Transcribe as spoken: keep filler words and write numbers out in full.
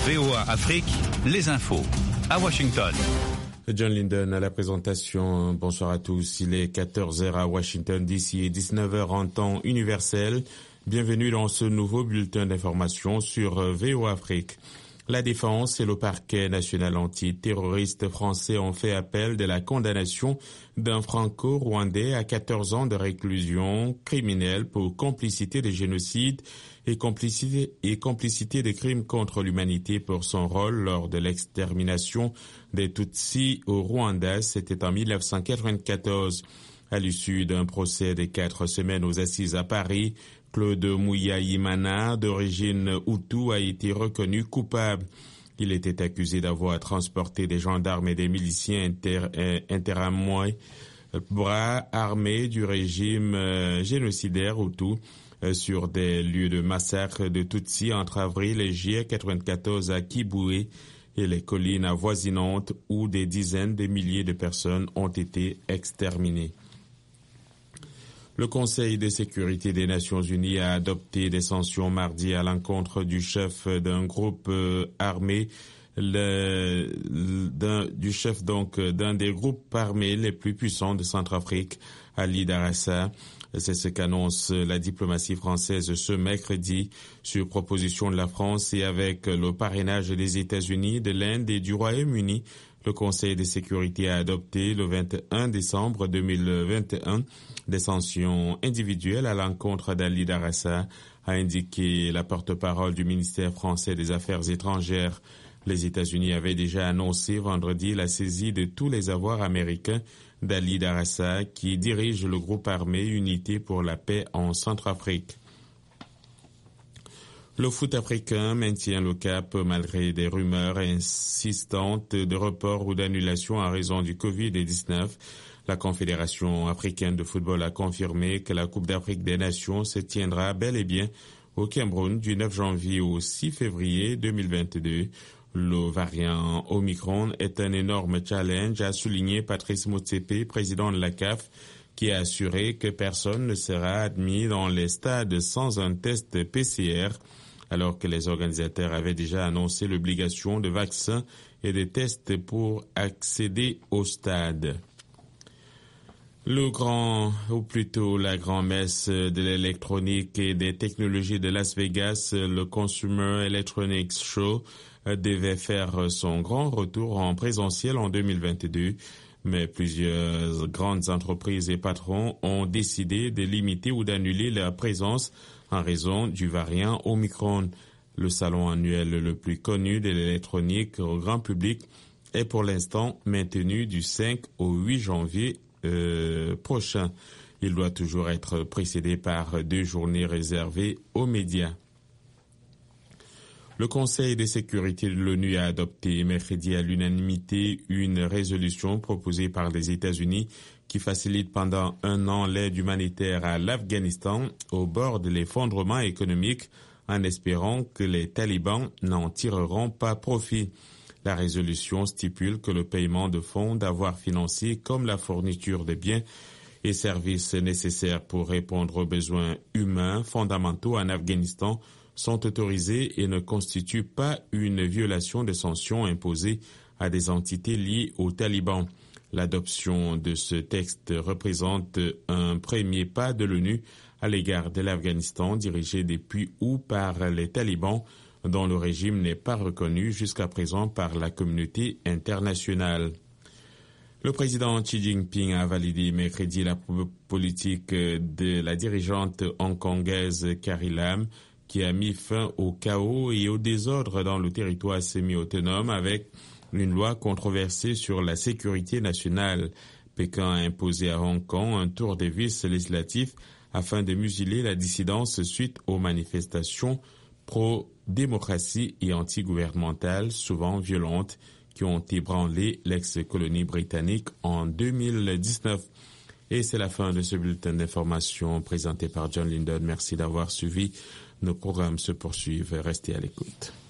V O A Afrique, les infos. À Washington. John Linden à la présentation. Bonsoir à tous. Il est quatorze heures à Washington D C et dix-neuf heures en temps universel. Bienvenue dans ce nouveau bulletin d'information sur V O A Afrique. La Défense et le parquet national antiterroriste français ont fait appel de la condamnation d'un franco-rwandais à quatorze ans de réclusion criminelle pour complicité de génocide et complicité, et complicité de crimes contre l'humanité pour son rôle lors de l'extermination des Tutsis au Rwanda. C'était en mille neuf cent quatre-vingt-quatorze. À l'issue d'un procès de quatre semaines aux assises à Paris, Claude Mouyaïmana, d'origine Hutu, a été reconnu coupable. Il était accusé d'avoir transporté des gendarmes et des miliciens inter, euh, interamois, bras armés du régime euh, génocidaire Hutu, euh, sur des lieux de massacre de Tutsis entre avril et juillet quatre-vingt-quatorze à Kiboué et les collines avoisinantes où des dizaines de milliers de personnes ont été exterminées. Le Conseil de sécurité des Nations Unies a adopté des sanctions mardi à l'encontre du chef d'un groupe euh, armé, le, d'un, du chef donc d'un des groupes armés les plus puissants de Centrafrique, Ali Darassa. C'est ce qu'annonce la diplomatie française ce mercredi sur proposition de la France et avec le parrainage des États-Unis, de l'Inde et du Royaume-Uni. Le Conseil de sécurité a adopté le vingt et un décembre deux mille vingt et un des sanctions individuelles à l'encontre d'Ali Darassa, a indiqué la porte-parole du ministère français des Affaires étrangères. Les États-Unis avaient déjà annoncé vendredi la saisie de tous les avoirs américains d'Ali Darassa, qui dirige le groupe armé Unité pour la paix en Centrafrique. Le foot africain maintient le cap malgré des rumeurs insistantes de report ou d'annulation en raison du covid dix-neuf. La Confédération africaine de football a confirmé que la Coupe d'Afrique des Nations se tiendra bel et bien au Cameroun du neuf janvier au six février deux mille vingt-deux. Le variant Omicron est un énorme challenge, a souligné Patrice Motsepe, président de la C A F, qui a assuré que personne ne sera admis dans les stades sans un test P C R, alors que les organisateurs avaient déjà annoncé l'obligation de vaccins et de tests pour accéder au stade. Le grand, ou plutôt la grand-messe de l'électronique et des technologies de Las Vegas, le Consumer Electronics Show, devait faire son grand retour en présentiel en deux mille vingt-deux. Mais plusieurs grandes entreprises et patrons ont décidé de limiter ou d'annuler leur présence en raison du variant Omicron. Le salon annuel le plus connu de l'électronique au grand public est pour l'instant maintenu du cinq au huit janvier euh, prochain. Il doit toujours être précédé par deux journées réservées aux médias. Le Conseil de sécurité de l'ONU a adopté mercredi à l'unanimité une résolution proposée par les États-Unis qui facilite pendant un an l'aide humanitaire à l'Afghanistan au bord de l'effondrement économique en espérant que les talibans n'en tireront pas profit. La résolution stipule que le paiement de fonds d'avoirs financiers comme la fourniture de biens et services nécessaires pour répondre aux besoins humains fondamentaux en Afghanistan sont autorisés et ne constituent pas une violation des sanctions imposées à des entités liées aux talibans. L'adoption de ce texte représente un premier pas de l'ONU à l'égard de l'Afghanistan dirigé depuis août par les talibans, dont le régime n'est pas reconnu jusqu'à présent par la communauté internationale. Le président Xi Jinping a validé mercredi la politique de la dirigeante hongkongaise Carrie Lam, qui a mis fin au chaos et au désordre dans le territoire semi-autonome avec une loi controversée sur la sécurité nationale. Pékin a imposé à Hong Kong un tour de vis législatif afin de museler la dissidence suite aux manifestations pro-démocratie et anti-gouvernementales, souvent violentes, qui ont ébranlé l'ex-colonie britannique en deux mille dix-neuf. Et c'est la fin de ce bulletin d'information présenté par John Linden. Merci d'avoir suivi. Nos programmes se poursuivent. Restez à l'écoute.